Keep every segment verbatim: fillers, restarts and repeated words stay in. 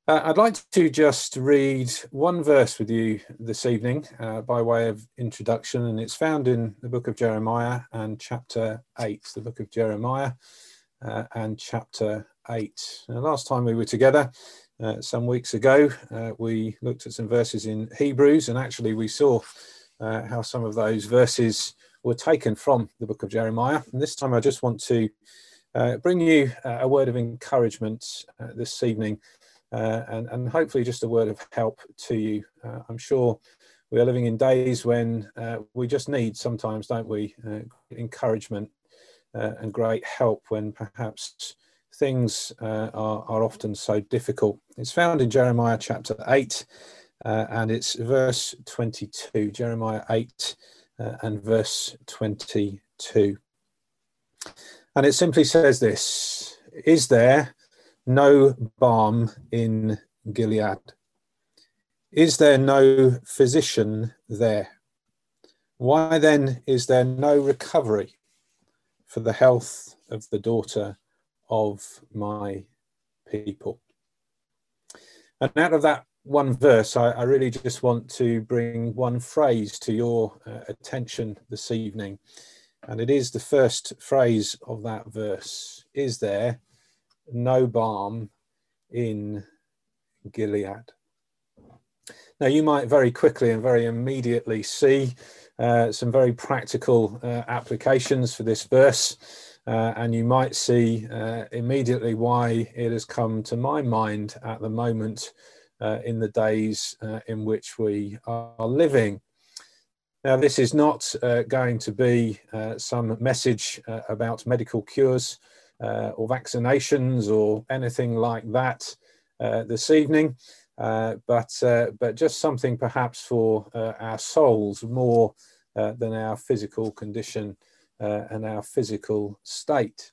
Uh, I'd like to just read one verse with you this evening uh, by way of introduction, and it's found in the book of Jeremiah and chapter eight, the book of Jeremiah uh, and chapter eight. Now, last time we were together, uh, some weeks ago, uh, we looked at some verses in Hebrews, and actually we saw uh, how some of those verses were taken from the book of Jeremiah. And this time I just want to uh, bring you uh, a word of encouragement uh, this evening. Uh, and, and hopefully just a word of help to you. Uh, I'm sure we are living in days when uh, we just need sometimes, don't we, uh, encouragement uh, and great help when perhaps things uh, are, are often so difficult. It's found in Jeremiah chapter eight uh, and it's verse twenty-two, Jeremiah eight uh, and verse twenty-two. And it simply says this: "Is there no balm in Gilead? Is there no physician there? Why then is there no recovery for the health of the daughter of my people?" And out of that one verse, I, I really just want to bring one phrase to your uh, attention this evening. And it is the first phrase of that verse: "Is there no balm in Gilead?" Now, you might very quickly and very immediately see uh, some very practical uh, applications for this verse, uh, and you might see uh, immediately why it has come to my mind at the moment uh, in the days uh, in which we are living. Now, this is not uh, going to be uh, some message uh, about medical cures Uh, or vaccinations or anything like that uh, this evening, uh, but uh, but just something perhaps for uh, our souls more uh, than our physical condition uh, and our physical state.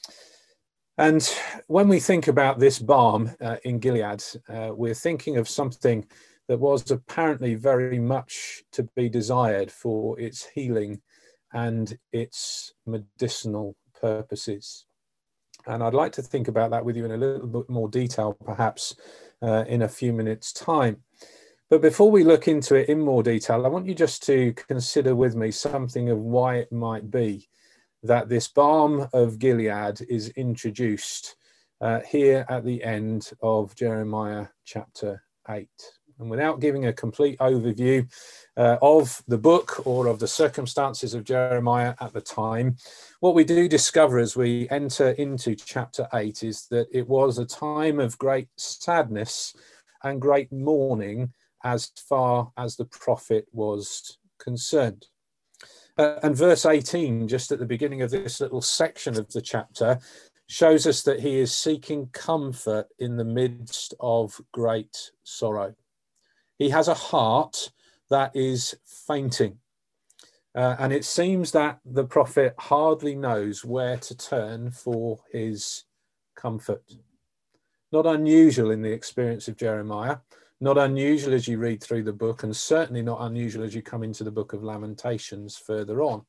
And when we think about this balm uh, in Gilead, uh, we're thinking of something that was apparently very much to be desired for its healing and its medicinal purposes. And I'd like to think about that with you in a little bit more detail, perhaps uh, in a few minutes' time. But before we look into it in more detail, I want you just to consider with me something of why it might be that this balm of Gilead is introduced uh, here at the end of Jeremiah chapter eight. And without giving a complete overview uh, of the book or of the circumstances of Jeremiah at the time, what we do discover as we enter into chapter eight is that it was a time of great sadness and great mourning as far as the prophet was concerned. Uh, and verse eighteen, just at the beginning of this little section of the chapter, shows us that he is seeking comfort in the midst of great sorrow. He has a heart that is fainting. Uh, and it seems that the prophet hardly knows where to turn for his comfort. Not unusual in the experience of Jeremiah, not unusual as you read through the book, and certainly not unusual as you come into the book of Lamentations further on.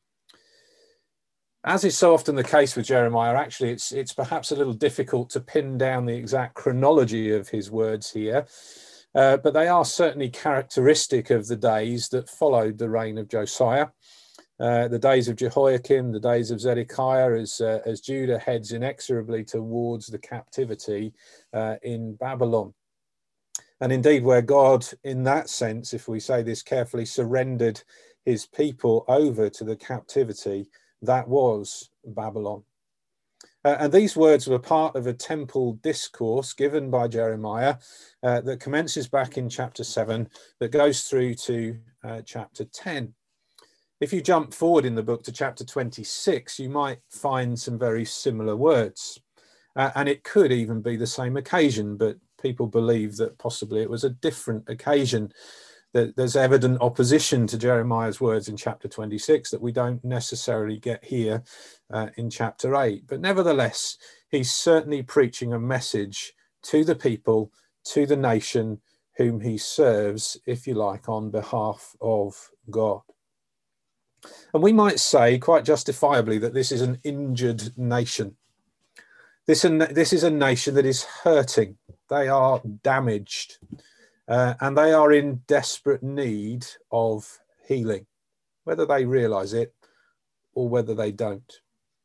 As is so often the case with Jeremiah, actually, it's, it's perhaps a little difficult to pin down the exact chronology of his words here. Uh, but they are certainly characteristic of the days that followed the reign of Josiah, uh, the days of Jehoiakim, the days of Zedekiah, as, uh, as Judah heads inexorably towards the captivity uh, in Babylon. And indeed, where God, in that sense, if we say this carefully, surrendered his people over to the captivity, that was Babylon. Uh, and these words were part of a temple discourse given by Jeremiah uh, that commences back in chapter seven, that goes through to uh, chapter ten. If you jump forward in the book to chapter twenty-six, you might find some very similar words. Uh, and it could even be the same occasion, but people believe that possibly it was a different occasion. There's evident opposition to Jeremiah's words in chapter twenty-six that we don't necessarily get here uh, in chapter eight. But nevertheless, he's certainly preaching a message to the people, to the nation whom he serves, if you like, on behalf of God. And we might say quite justifiably that this is an injured nation. This, this is a nation that is hurting. They are damaged, uh, and they are in desperate need of healing, whether they realize it or whether they don't.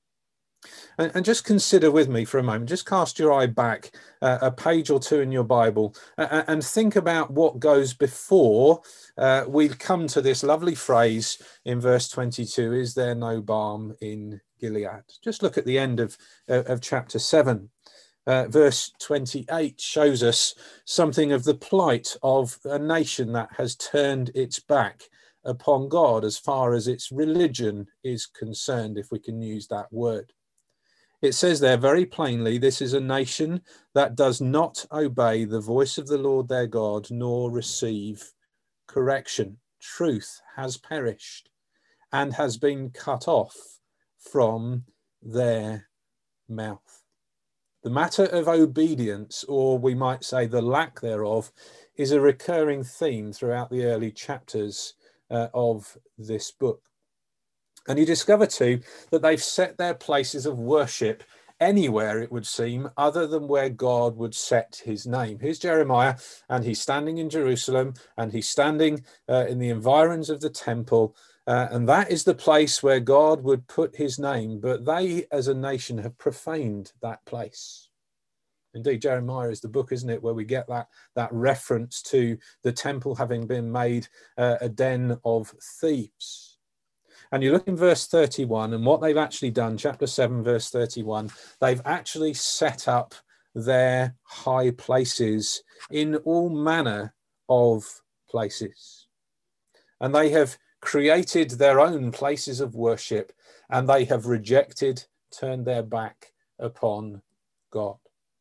And, and just consider with me for a moment, just cast your eye back uh, a page or two in your Bible uh, and think about what goes before uh, we come to this lovely phrase in verse twenty-two, is there no balm in Gilead? Just look at the end of, uh, of chapter seven. Uh, verse twenty-eight shows us something of the plight of a nation that has turned its back upon God as far as its religion is concerned, if we can use that word. It says there very plainly, this is a nation that does not obey the voice of the Lord their God, nor receive correction. Truth has perished and has been cut off from their mouth. The matter of obedience, or we might say the lack thereof, is a recurring theme throughout the early chapters uh, of this book. And you discover too that they've set their places of worship anywhere, it would seem, other than where God would set his name. Here's Jeremiah, and he's standing in Jerusalem, and he's standing uh, in the environs of the temple, uh, and that is the place where God would put his name. But they, as a nation, have profaned that place. Indeed, Jeremiah is the book, isn't it, where we get that, that reference to the temple having been made uh, a den of thieves. And you look in verse thirty-one, and what they've actually done, chapter seven, verse thirty-one, they've actually set up their high places in all manner of places. And they have created their own places of worship, and they have rejected, turned their back upon God.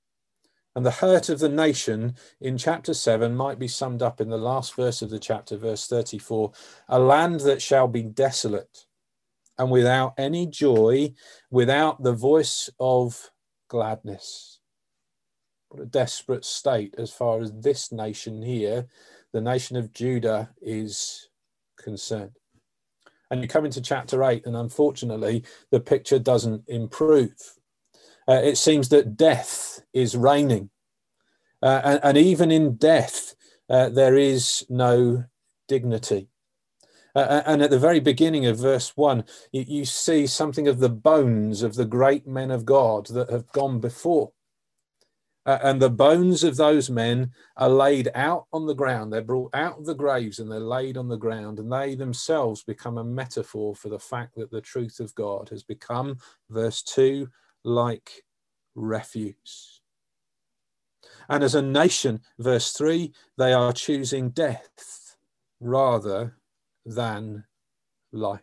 And the hurt of the nation in chapter seven might be summed up in the last verse of the chapter, verse thirty-four, a land that shall be desolate and without any joy, without the voice of gladness. What a desperate state as far as this nation here, the nation of Judah, is concerned. And you come into chapter eight, and unfortunately, the picture doesn't improve. Uh, it seems that death is reigning. Uh, and, and even in death, uh, there is no dignity. Uh, and at the very beginning of verse one, you, you see something of the bones of the great men of God that have gone before. Uh, and the bones of those men are laid out on the ground. They're brought out of the graves and they're laid on the ground. And they themselves become a metaphor for the fact that the truth of God has become, verse two, like refuse. And as a nation, verse three, they are choosing death rather than life.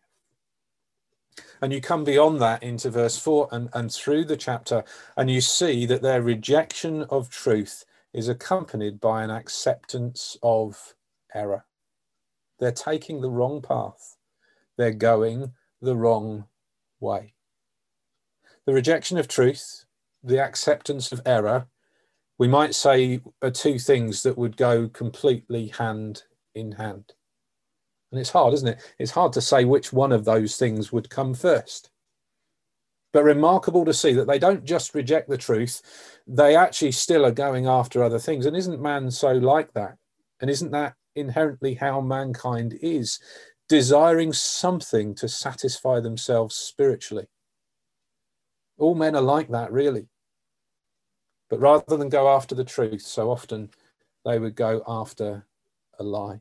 And you come beyond that into verse four and, and through the chapter, and you see that their rejection of truth is accompanied by an acceptance of error. They're taking the wrong path. They're going the wrong way. The rejection of truth, the acceptance of error, we might say are two things that would go completely hand in hand. And it's hard, isn't it? It's hard to say which one of those things would come first. But remarkable to see that they don't just reject the truth, they actually still are going after other things. And isn't man so like that? And isn't that inherently how mankind is, desiring something to satisfy themselves spiritually? All men are like that, really. But rather than go after the truth, so often they would go after a lie.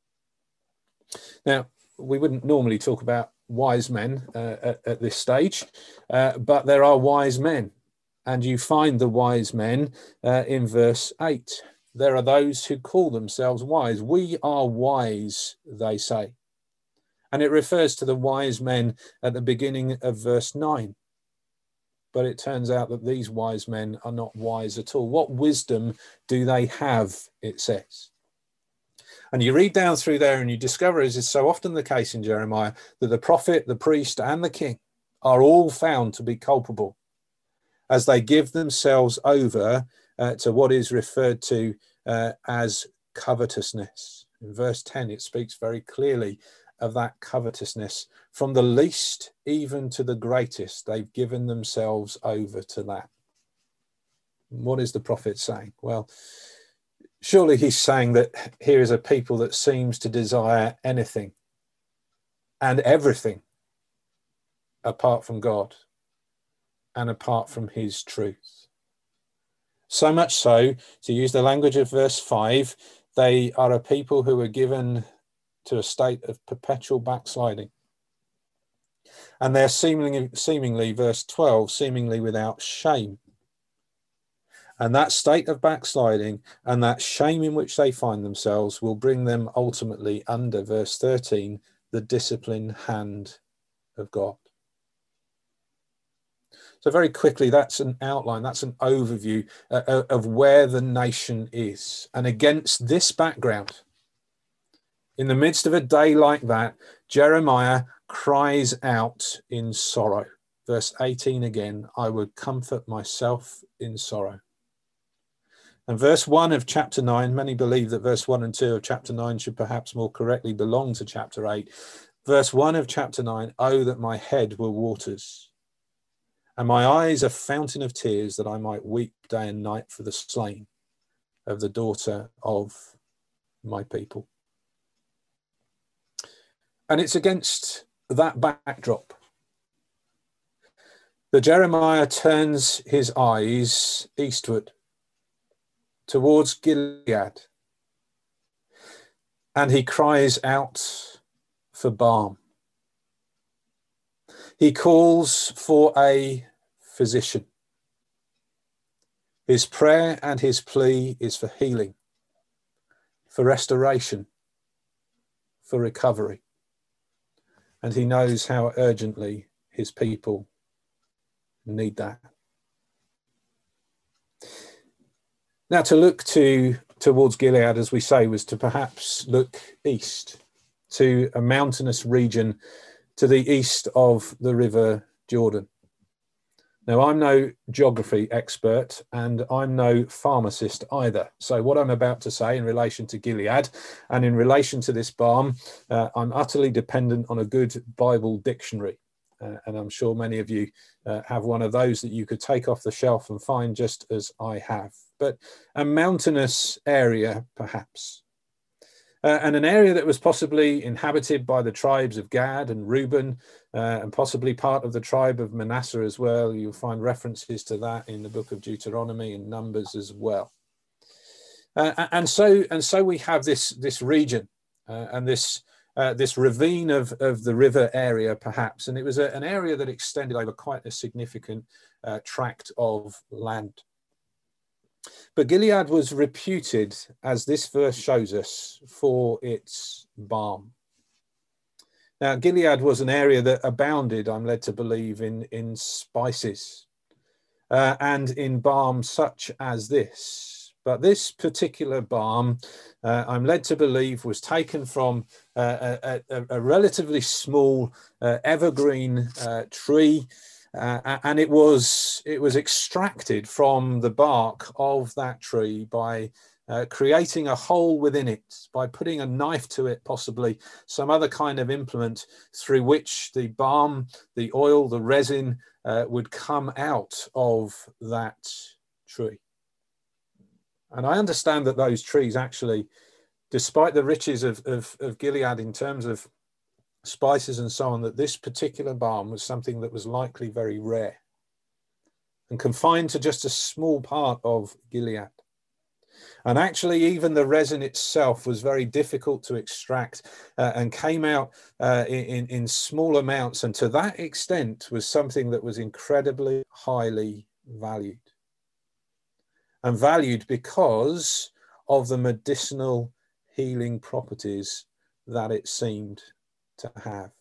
Now, we wouldn't normally talk about wise men uh, at, at this stage, uh, but there are wise men, and you find the wise men uh, in verse eight. There are those who call themselves wise. We are wise, they say. And it refers to the wise men at the beginning of verse nine. But it turns out that these wise men are not wise at all. What wisdom do they have, it says? And you read down through there and you discover, as is so often the case in Jeremiah, that the prophet, the priest, and the king are all found to be culpable as they give themselves over uh, to what is referred to uh, as covetousness. In verse ten, it speaks very clearly of that covetousness. From the least even to the greatest, they've given themselves over to that. What is the prophet saying? Well, surely he's saying that here is a people that seems to desire anything and everything apart from God and apart from his truth. So much so, to use the language of verse five, they are a people who are given to a state of perpetual backsliding. And they're seemingly, seemingly, verse twelve, seemingly without shame. And that state of backsliding and that shame in which they find themselves will bring them ultimately under, verse thirteen, the disciplined hand of God. So very quickly, that's an outline, that's an overview uh, of where the nation is. And against this background, in the midst of a day like that, Jeremiah cries out in sorrow. Verse eighteen again, I would comfort myself in sorrow. And verse one of chapter nine, many believe that verse one and two of chapter nine should perhaps more correctly belong to chapter eight. Verse one of chapter nine, oh, that my head were waters, and my eyes a fountain of tears, that I might weep day and night for the slain of the daughter of my people. And it's against that backdrop that Jeremiah turns his eyes eastward towards Gilead, and he cries out for balm. He calls for a physician. His prayer and his plea is for healing, for restoration, for recovery. And he knows how urgently his people need that. Now, to look to towards Gilead, as we say, was to perhaps look east to a mountainous region to the east of the River Jordan. Now, I'm no geography expert and I'm no pharmacist either. So what I'm about to say in relation to Gilead and in relation to this balm, uh, I'm utterly dependent on a good Bible dictionary. Uh, and I'm sure many of you uh, have one of those that you could take off the shelf and find, just as I have. But a mountainous area, perhaps. Uh, and an area that was possibly inhabited by the tribes of Gad and Reuben, uh, and possibly part of the tribe of Manasseh as well. You'll find references to that in the book of Deuteronomy and Numbers as well. Uh, and so, and so we have this this region uh, and this uh, this ravine of of the river area, perhaps, and it was a, an area that extended over quite a significant uh, tract of land. But Gilead was reputed, as this verse shows us, for its balm. Now, Gilead was an area that abounded, I'm led to believe, in, in spices uh, and in balm such as this. But this particular balm, uh, I'm led to believe, was taken from uh, a, a, a relatively small uh, evergreen uh, tree. Uh, and it was it was extracted from the bark of that tree by uh, creating a hole within it, by putting a knife to it, possibly some other kind of implement through which the balm, the oil, the resin uh, would come out of that tree. And I understand that those trees actually, despite the riches of, of, of Gilead in terms of spices and so on, that this particular balm was something that was likely very rare and confined to just a small part of Gilead. And actually, even the resin itself was very difficult to extract uh, and came out uh, in, in small amounts, and to that extent was something that was incredibly highly valued. And valued because of the medicinal healing properties that it seemed to have.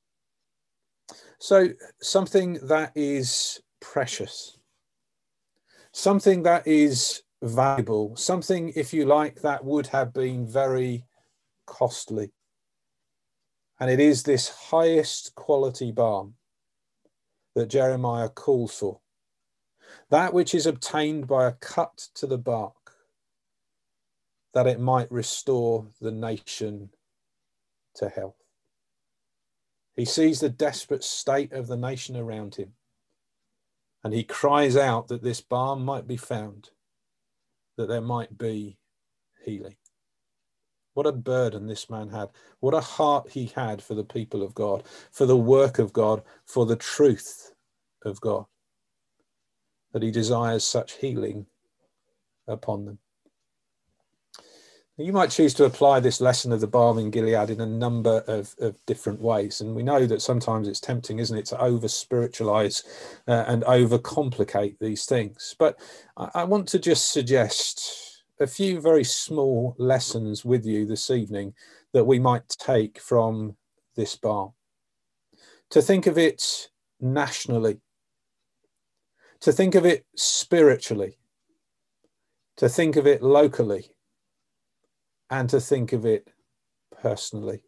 So something that is precious, something that is valuable, something, if you like, that would have been very costly. And it is this highest quality balm that Jeremiah calls for, that which is obtained by a cut to the bark, that it might restore the nation to health. He sees the desperate state of the nation around him. And he cries out that this balm might be found, that there might be healing. What a burden this man had. What a heart he had for the people of God, for the work of God, for the truth of God, that he desires such healing upon them. You might choose to apply this lesson of the balm in Gilead in a number of, of different ways. And we know that sometimes it's tempting, isn't it, to over-spiritualize uh, and over-complicate these things. But I, I want to just suggest a few very small lessons with you this evening that we might take from this balm. To think of it nationally, to think of it spiritually, to think of it locally, and to think of it personally.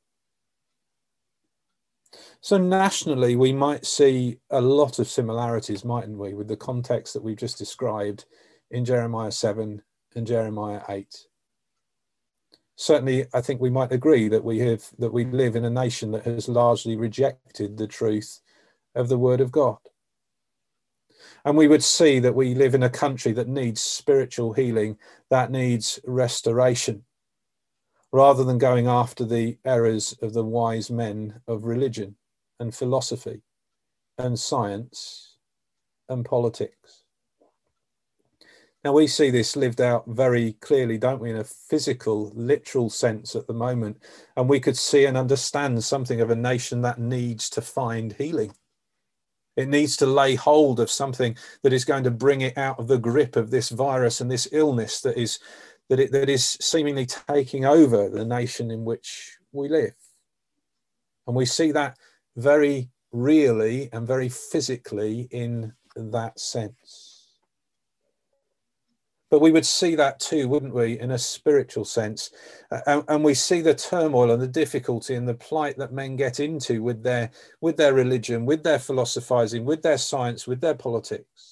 So nationally, we might see a lot of similarities, mightn't we, with the context that we've just described in Jeremiah seven and Jeremiah eight. Certainly, I think we might agree that we have that we live in a nation that has largely rejected the truth of the Word of God. And we would see that we live in a country that needs spiritual healing, that needs restoration, rather than going after the errors of the wise men of religion and philosophy and science and politics. Now, we see this lived out very clearly, don't we, in a physical, literal sense at the moment. And we could see and understand something of a nation that needs to find healing. It needs to lay hold of something that is going to bring it out of the grip of this virus and this illness that is that it that is seemingly taking over the nation in which we live. And we see that very really and very physically in that sense. But we would see that too, wouldn't we, in a spiritual sense. Uh, and, and we see the turmoil and the difficulty and the plight that men get into with their, with their religion, with their philosophizing, with their science, with their politics.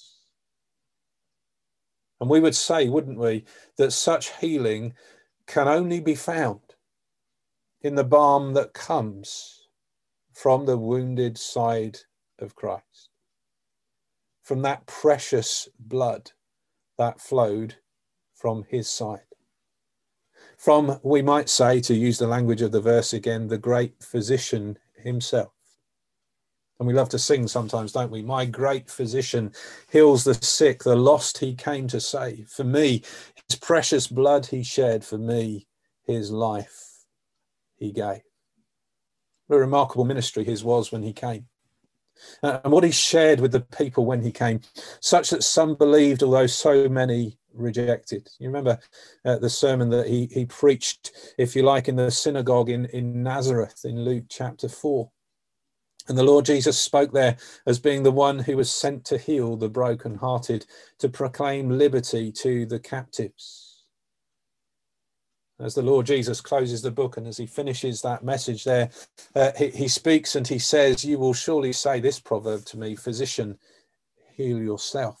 And we would say, wouldn't we, that such healing can only be found in the balm that comes from the wounded side of Christ, from that precious blood that flowed from his side, from, we might say, to use the language of the verse again, the great physician himself. And we love to sing sometimes, don't we? My great physician heals the sick, the lost he came to save. For me, his precious blood he shed. For me, his life he gave. What a remarkable ministry his was when he came. Uh, and what he shared with the people when he came, such that some believed, although so many rejected. You remember uh, the sermon that he, he preached, if you like, in the synagogue in, in Nazareth in Luke chapter four. And the Lord Jesus spoke there as being the one who was sent to heal the brokenhearted, to proclaim liberty to the captives. As the Lord Jesus closes the book and as he finishes that message there, uh, he, he speaks and he says, you will surely say this proverb to me, physician, heal yourself.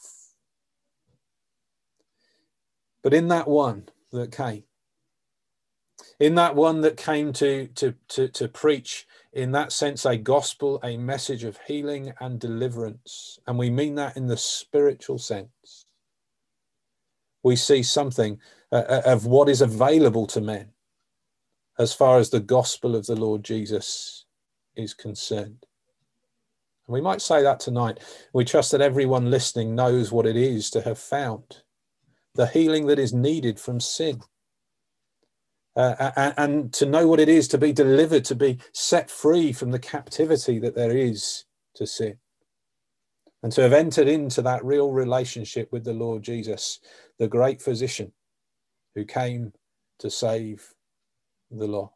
But in that one that came, in that one that came to, to, to, to preach, in that sense, a gospel, a message of healing and deliverance. And we mean that in the spiritual sense. We see something uh, of what is available to men as far as the gospel of the Lord Jesus is concerned. And we might say that tonight. We trust that everyone listening knows what it is to have found the healing that is needed from sin. Uh, and, and to know what it is to be delivered, to be set free from the captivity that there is to sin. And to have entered into that real relationship with the Lord Jesus, the great physician who came to save the lost.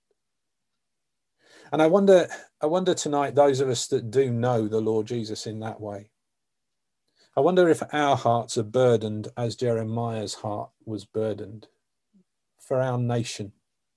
And I wonder, I wonder tonight, those of us that do know the Lord Jesus in that way, I wonder if our hearts are burdened as Jeremiah's heart was burdened for our nation.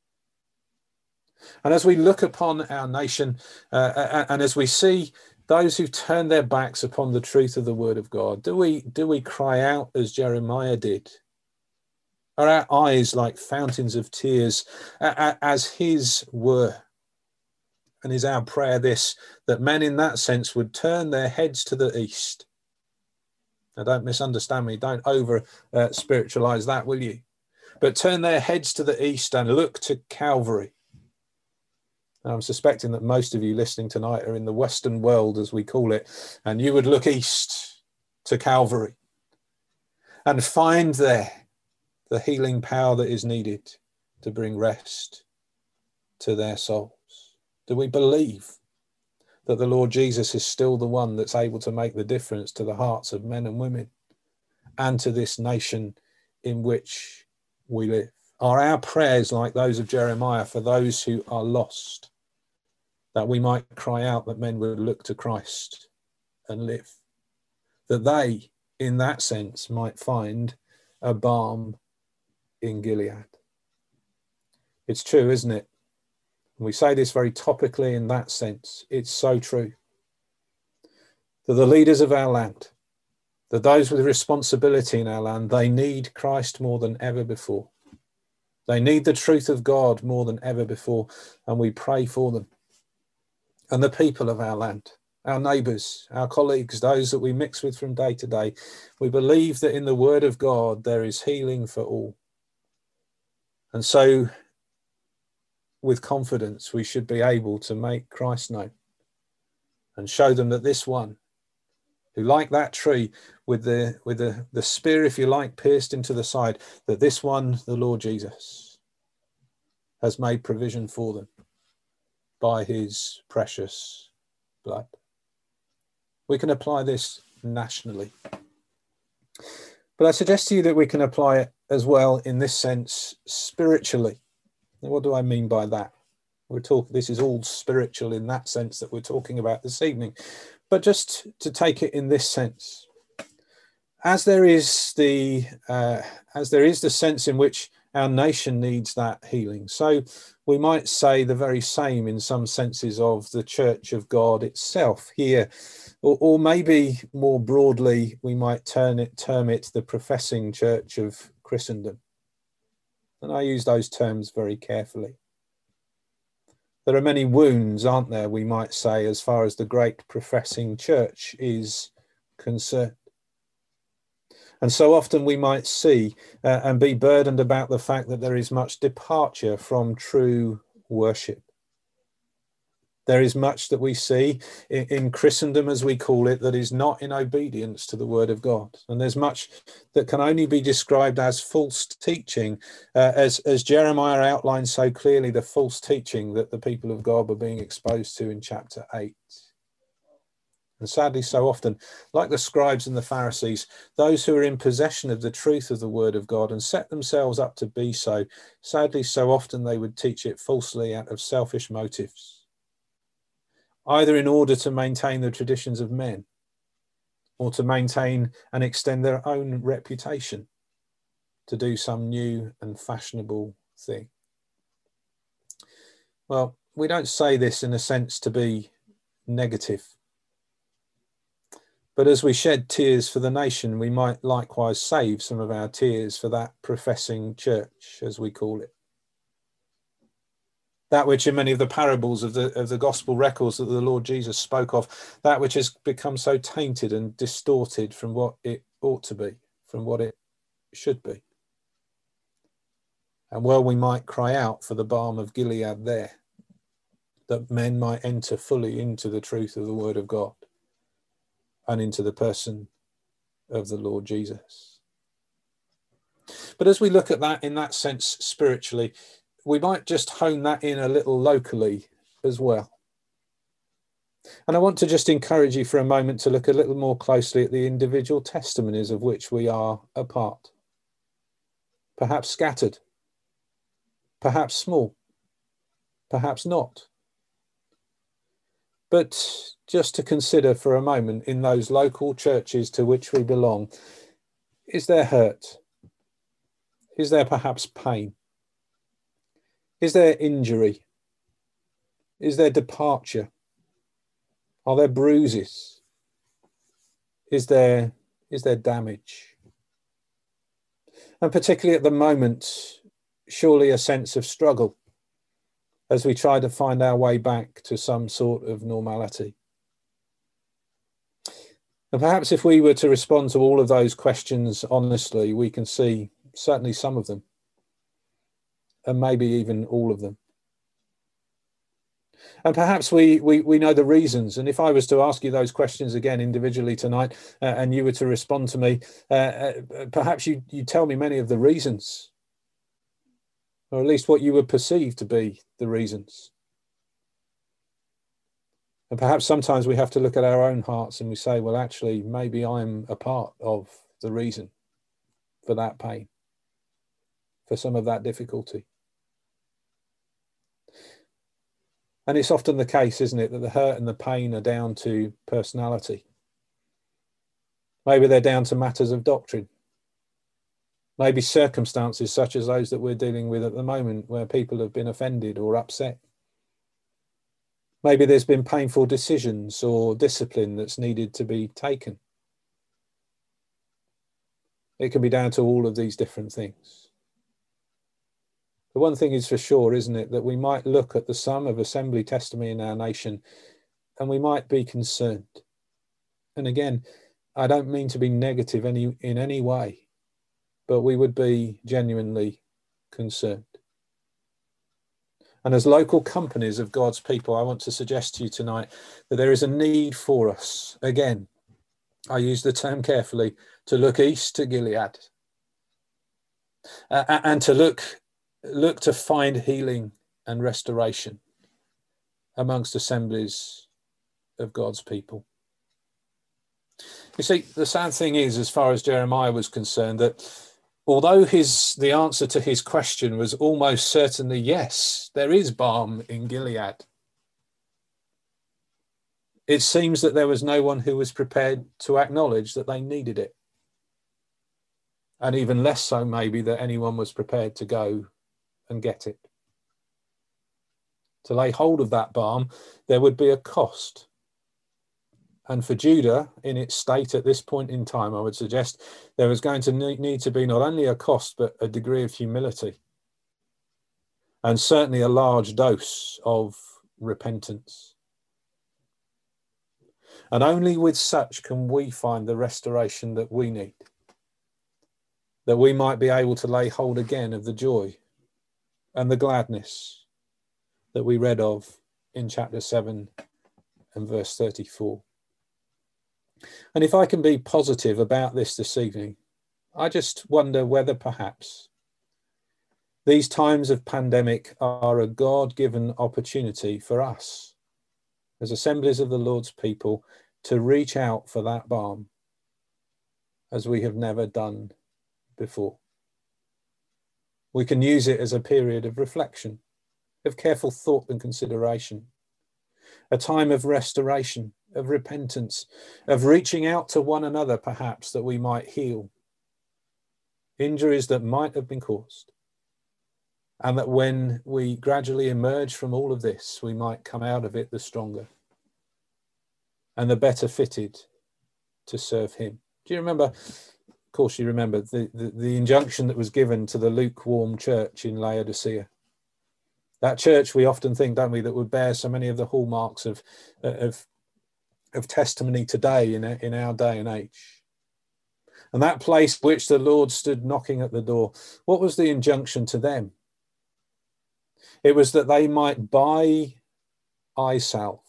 And as we look upon our nation uh, and as we see those who turn their backs upon the truth of the word of God, do we, do we cry out as Jeremiah did? Are our eyes like fountains of tears as his were? And is our prayer this, that men in that sense would turn their heads to the east Now, don't misunderstand me. Don't over uh, spiritualize that, will you? But turn their heads to the east and look to Calvary. Now, I'm suspecting that most of you listening tonight are in the Western world, as we call it, and you would look east to Calvary and find there the healing power that is needed to bring rest to their souls. Do we believe that the Lord Jesus is still the one that's able to make the difference to the hearts of men and women and to this nation in which we live? Are our prayers like those of Jeremiah for those who are lost, that we might cry out that men would look to Christ and live, that they, in that sense, might find a balm in Gilead? It's true, isn't it? And we say this very topically in that sense. It's so true that the leaders of our land, that those with responsibility in our land, they need Christ more than ever before. They need the truth of God more than ever before, and we pray for them. And the people of our land, our neighbours, our colleagues, those that we mix with from day to day, we believe that in the word of God there is healing for all. And so, with confidence, we should be able to make Christ known and show them that this one, who like that tree with the with the, the spear, if you like, pierced into the side, that this one, the Lord Jesus, has made provision for them by his precious blood. We can apply this nationally. But I suggest to you that we can apply it as well in this sense spiritually. Now, what do I mean by that? We're talking, this is all spiritual in that sense that we're talking about this evening. But just to take it in this sense, as there is the uh, as there is the sense in which our nation needs that healing, so we might say the very same in some senses of the Church of God itself here, or, or maybe more broadly we might turn it term it the professing Church of Christendom. And I use those terms very carefully. There are many wounds, aren't there, we might say, as far as the great professing church is concerned. And so often we might see uh, and be burdened about the fact that there is much departure from true worship. There is much that we see in, in Christendom, as we call it, that is not in obedience to the word of God. And there's much that can only be described as false teaching, uh, as, as Jeremiah outlined so clearly the false teaching that the people of God were being exposed to in chapter eight. And sadly, so often, like the scribes and the Pharisees, those who are in possession of the truth of the word of God and set themselves up to be so, sadly, so often they would teach it falsely out of selfish motives, either in order to maintain the traditions of men or to maintain and extend their own reputation, to do some new and fashionable thing. Well, we don't say this in a sense to be negative. But as we shed tears for the nation, we might likewise save some of our tears for that professing church, as we call it. That which in many of the parables of the, of the gospel records that the Lord Jesus spoke of, that which has become so tainted and distorted from what it ought to be, from what it should be. And well, we might cry out for the balm of Gilead there, that men might enter fully into the truth of the word of God and into the person of the Lord Jesus. But as we look at that in that sense spiritually, we might just hone that in a little locally as well. And I want to just encourage you for a moment to look a little more closely at the individual testimonies of which we are a part. Perhaps scattered, perhaps small, perhaps not. But just to consider for a moment in those local churches to which we belong, is there hurt? Is there perhaps pain? Is there injury? Is there departure? Are there bruises? Is there, is there damage? And particularly at the moment, surely a sense of struggle as we try to find our way back to some sort of normality. And perhaps if we were to respond to all of those questions honestly, we can see certainly some of them, and maybe even all of them. And perhaps we, we, we know the reasons. And if I was to ask you those questions again individually tonight, uh, and you were to respond to me, uh, uh, perhaps you, you tell me many of the reasons, or at least what you would perceive to be the reasons. And perhaps sometimes we have to look at our own hearts and we say, well, actually, maybe I'm a part of the reason for that pain, for some of that difficulty. And it's often the case, isn't it, that the hurt and the pain are down to personality. Maybe they're down to matters of doctrine. Maybe circumstances such as those that we're dealing with at the moment, where people have been offended or upset. Maybe there's been painful decisions or discipline that's needed to be taken. It can be down to all of these different things. The one thing is for sure, isn't it, that we might look at the sum of assembly testimony in our nation and we might be concerned. And again, I don't mean to be negative any in any way, but we would be genuinely concerned. And as local companies of God's people, I want to suggest to you tonight that there is a need for us, again, I use the term carefully, to look east to Gilead uh, and to look, look to find healing and restoration amongst assemblies of God's people. You see, the sad thing is, as far as Jeremiah was concerned, that although his the answer to his question was almost certainly yes, there is balm in Gilead, it seems that there was no one who was prepared to acknowledge that they needed it. And even less so maybe that anyone was prepared to go and get it. To lay hold of that balm, there would be a cost. And for Judah, in its state at this point in time, I would suggest there was going to need to be not only a cost, but a degree of humility. And certainly a large dose of repentance. And only with such can we find the restoration that we need. That we might be able to lay hold again of the joy and the gladness that we read of in chapter seven and verse thirty-four. And if I can be positive about this this evening, I just wonder whether perhaps these times of pandemic are a God-given opportunity for us as assemblies of the Lord's people to reach out for that balm as we have never done before. We can use it as a period of reflection, of careful thought and consideration, a time of restoration, of repentance, of reaching out to one another perhaps that we might heal injuries that might have been caused, and that when we gradually emerge from all of this, we might come out of it the stronger and the better fitted to serve him. Do you remember, of course you remember, the, the, the injunction that was given to the lukewarm church in Laodicea? That church, we often think, don't we, that would bear so many of the hallmarks of, of, of testimony today in, in our day and age. And that place which the Lord stood knocking at the door, what was the injunction to them? It was that they might buy eye salve.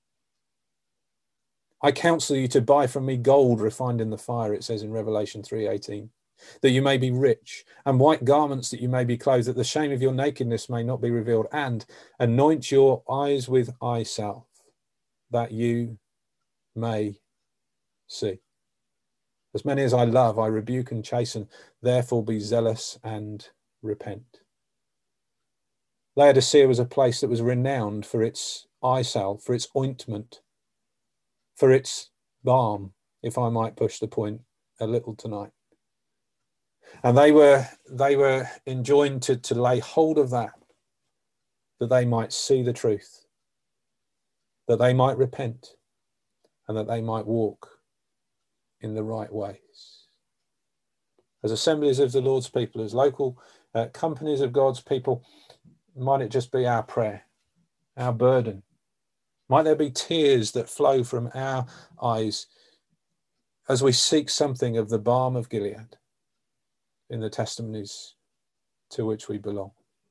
I counsel you to buy from me gold refined in the fire, it says in Revelation three eighteen, that you may be rich, and white garments that you may be clothed, that the shame of your nakedness may not be revealed, and anoint your eyes with eye salve, that you may see. As many as I love, I rebuke and chasten, therefore be zealous and repent. Laodicea was a place that was renowned for its eye salve, for its ointment, for its balm, if I might push the point a little tonight. And they were they were enjoined to, to lay hold of that, that they might see the truth, that they might repent, and that they might walk in the right ways. As assemblies of the Lord's people, as local uh, companies of God's people, might it just be our prayer, our burden? Might there be tears that flow from our eyes as we seek something of the balm of Gilead in the testimonies to which we belong.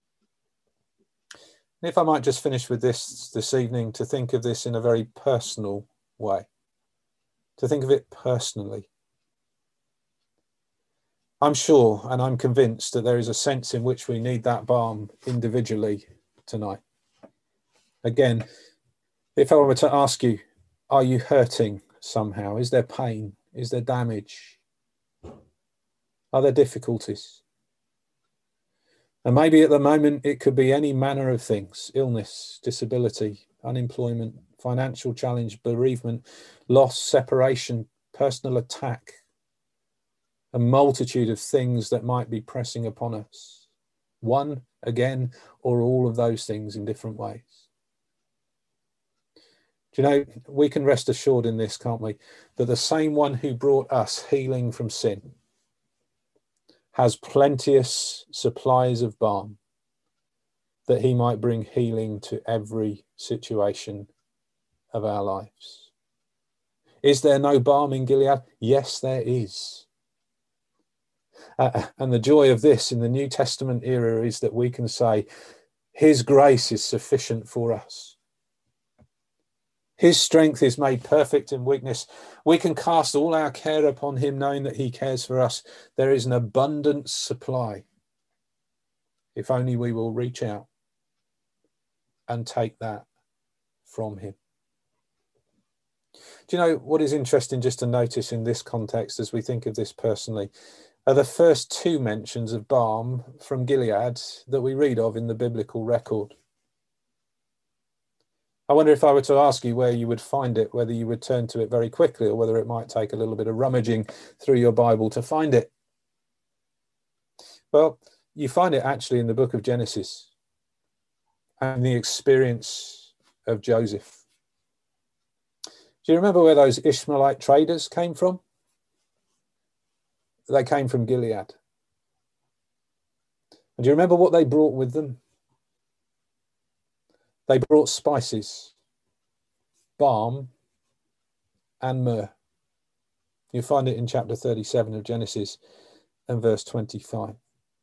And if I might just finish with this this evening, to think of this in a very personal way, to think of it personally. I'm sure and I'm convinced that there is a sense in which we need that balm individually tonight. Again, if I were to ask you, are you hurting somehow? Is there pain? Is there damage? Are there difficulties? And maybe at the moment it could be any manner of things: illness, disability, unemployment, financial challenge, bereavement, loss, separation, personal attack, a multitude of things that might be pressing upon us. One, again, or all of those things in different ways. Do you know, we can rest assured in this, can't we, that the same one who brought us healing from sin has plenteous supplies of balm, that he might bring healing to every situation of our lives. Is there no balm in Gilead? Yes, there is. Uh, and the joy of this in the New Testament era is that we can say, his grace is sufficient for us. His strength is made perfect in weakness. We can cast all our care upon him, knowing that he cares for us. There is an abundant supply, if only we will reach out and take that from him. Do you know what is interesting just to notice in this context as we think of this personally are the first two mentions of balm from Gilead that we read of in the biblical record. I wonder if I were to ask you where you would find it, whether you would turn to it very quickly or whether it might take a little bit of rummaging through your Bible to find it. Well, you find it actually in the book of Genesis and the experience of Joseph. Do you remember where those Ishmaelite traders came from? They came from Gilead. And do you remember what they brought with them? They brought spices, balm, and myrrh. You find it in chapter thirty-seven of Genesis and verse twenty-five.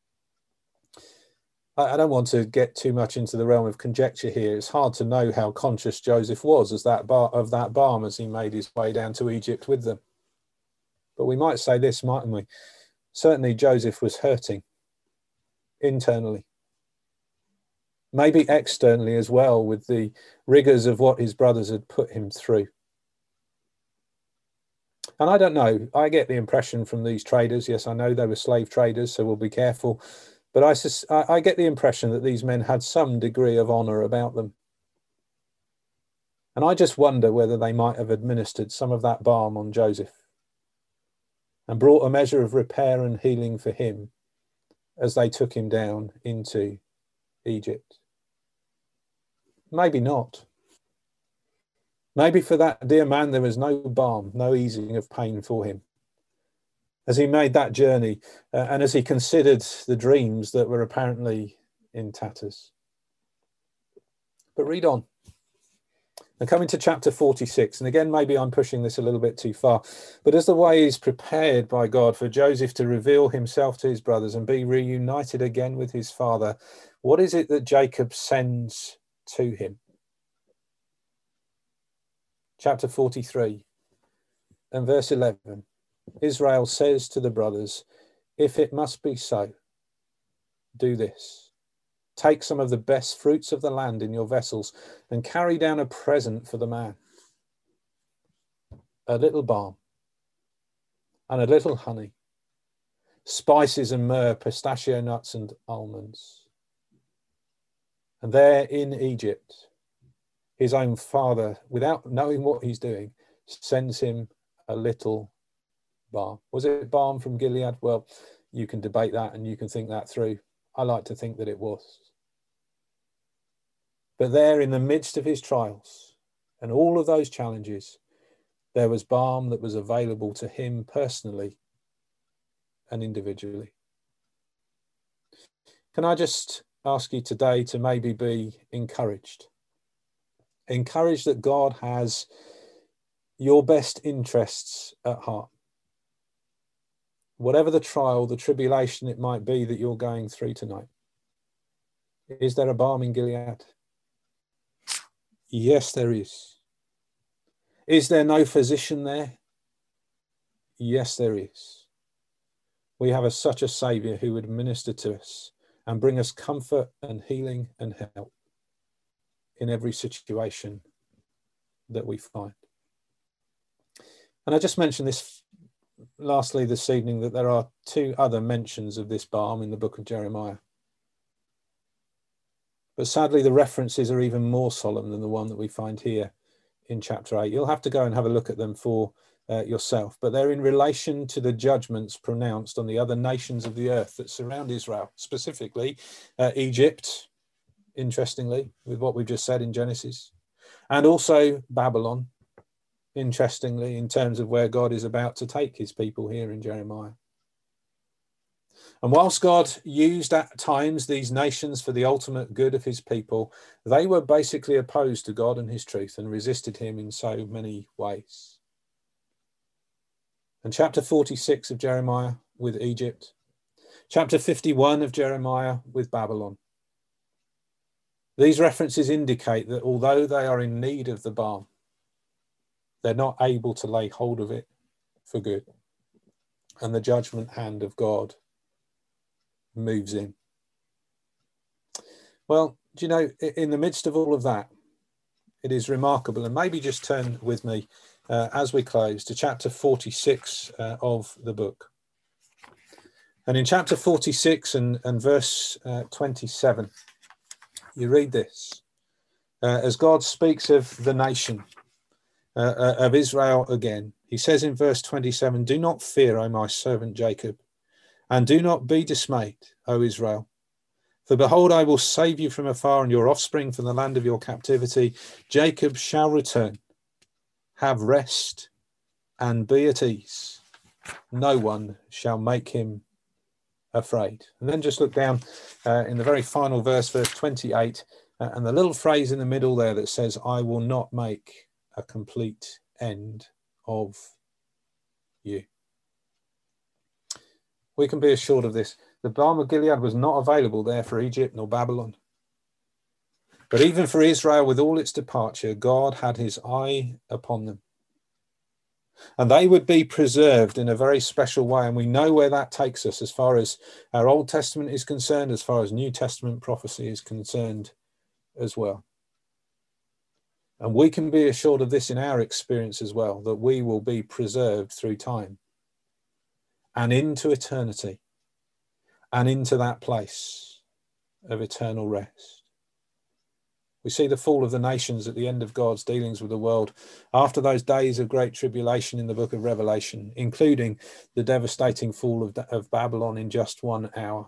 I don't want to get too much into the realm of conjecture here. It's hard to know how conscious Joseph was as that bar, of that balm as he made his way down to Egypt with them. But we might say this, mightn't we? Certainly Joseph was hurting internally. Maybe externally as well, with the rigours of what his brothers had put him through. And I don't know, I get the impression from these traders, yes, I know they were slave traders, so we'll be careful, but I, sus- I get the impression that these men had some degree of honour about them. And I just wonder whether they might have administered some of that balm on Joseph and brought a measure of repair and healing for him as they took him down into Egypt. Maybe not. Maybe for that dear man there was no balm, no easing of pain for him as he made that journey uh, and as he considered the dreams that were apparently in tatters. But read on. And coming to chapter forty-six, and again, maybe I'm pushing this a little bit too far, but as the way is prepared by God for Joseph to reveal himself to his brothers and be reunited again with his father, what is it that Jacob sends to him? Chapter forty-three and verse eleven. Israel says to the brothers, if it must be so, do this. Take some of the best fruits of the land in your vessels and carry down a present for the man. A little balm and a little honey, spices and myrrh, pistachio nuts and almonds. And there in Egypt, his own father, without knowing what he's doing, sends him a little balm. Was it balm from Gilead? Well, you can debate that and you can think that through. I like to think that it was. But there in the midst of his trials and all of those challenges, there was balm that was available to him personally and individually. Can I just ask you today to maybe be encouraged? Encouraged that God has your best interests at heart. whatever the trial, the tribulation it might be that you're going through tonight. Is there a balm in Gilead? Yes, there is. Is there no physician there? Yes, there is. We have a, such a Saviour who would minister to us and bring us comfort and healing and help in every situation that we find. And I just mentioned this lastly this evening, that there are two other mentions of this balm in the book of Jeremiah. But sadly, the references are even more solemn than the one that we find here in chapter eight. You'll have to go and have a look at them for uh, yourself, but they're in relation to the judgments pronounced on the other nations of the earth that surround Israel, specifically uh, Egypt, interestingly, with what we've just said in Genesis, and also Babylon, interestingly, in terms of where God is about to take his people here in Jeremiah. And whilst God used at times these nations for the ultimate good of his people, they were basically opposed to God and his truth and resisted him in so many ways. And chapter forty-six of Jeremiah with Egypt, chapter fifty-one of Jeremiah with Babylon. These references indicate that although they are in need of the balm, they're not able to lay hold of it for good. And the judgment hand of God moves in. Well, do you know, in the midst of all of that, it is remarkable. And maybe just turn with me uh, as we close to chapter forty-six uh, of the book. And in chapter forty-six and, and verse uh, twenty-seven, you read this. Uh, as God speaks of the nation uh, uh, of Israel again, he says in verse twenty-seven, "Do not fear, O my servant Jacob, and do not be dismayed, O Israel. For behold, I will save you from afar, and your offspring from the land of your captivity. Jacob shall return, have rest, and be at ease. No one shall make him afraid." And then just look down uh, in the very final verse, verse twenty-eight, uh, and the little phrase in the middle there that says, "I will not make a complete end of you." We can be assured of this. The balm of Gilead was not available there for Egypt nor Babylon. But even for Israel, with all its departure, God had his eye upon them. And they would be preserved in a very special way. And we know where that takes us as far as our Old Testament is concerned, as far as New Testament prophecy is concerned as well. And we can be assured of this in our experience as well, that we will be preserved through time and into eternity, and into that place of eternal rest. We see the fall of the nations at the end of God's dealings with the world after those days of great tribulation in the book of Revelation, including the devastating fall of, of Babylon in just one hour.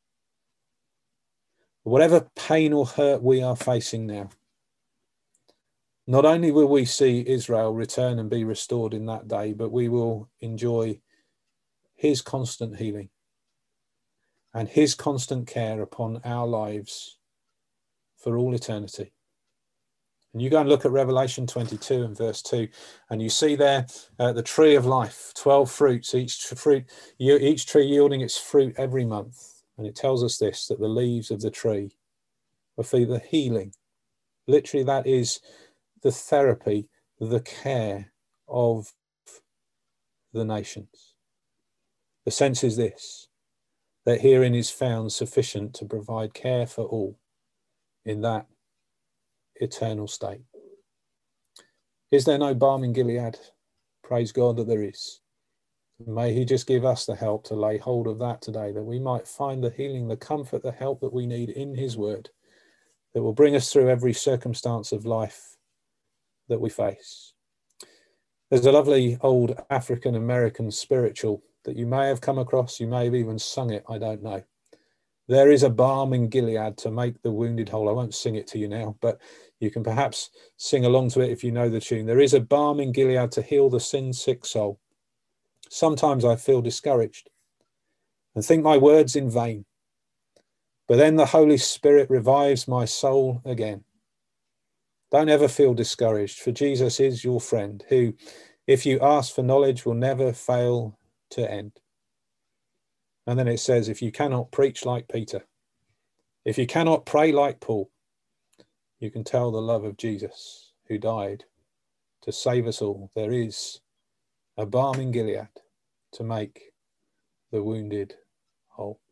Whatever pain or hurt we are facing now, not only will we see Israel return and be restored in that day, but we will enjoy his constant healing and his constant care upon our lives for all eternity. And you go and look at Revelation twenty-two and verse two, and you see there uh, the tree of life, twelve fruits, each fruit, each tree yielding its fruit every month. And it tells us this, that the leaves of the tree are for the healing. Literally, that is the therapy, the care of the nations. The sense is this, that herein is found sufficient to provide care for all in that eternal state. Is there no balm in Gilead? Praise God that there is. May he just give us the help to lay hold of that today, that we might find the healing, the comfort, the help that we need in his word, that will bring us through every circumstance of life that we face. There's a lovely old African American spiritual that you may have come across, you may have even sung it, I don't know. There is a balm in Gilead to make the wounded whole. I won't sing it to you now, but you can perhaps sing along to it if you know the tune. There is a balm in Gilead to heal the sin-sick soul. Sometimes I feel discouraged and think my words in vain, but then the Holy Spirit revives my soul again. Don't ever feel discouraged, for Jesus is your friend who, if you ask for knowledge, will never fail to end. And then it says, if you cannot preach like Peter, if you cannot pray like Paul, you can tell the love of Jesus who died to save us all. There is a balm in Gilead to make the wounded whole.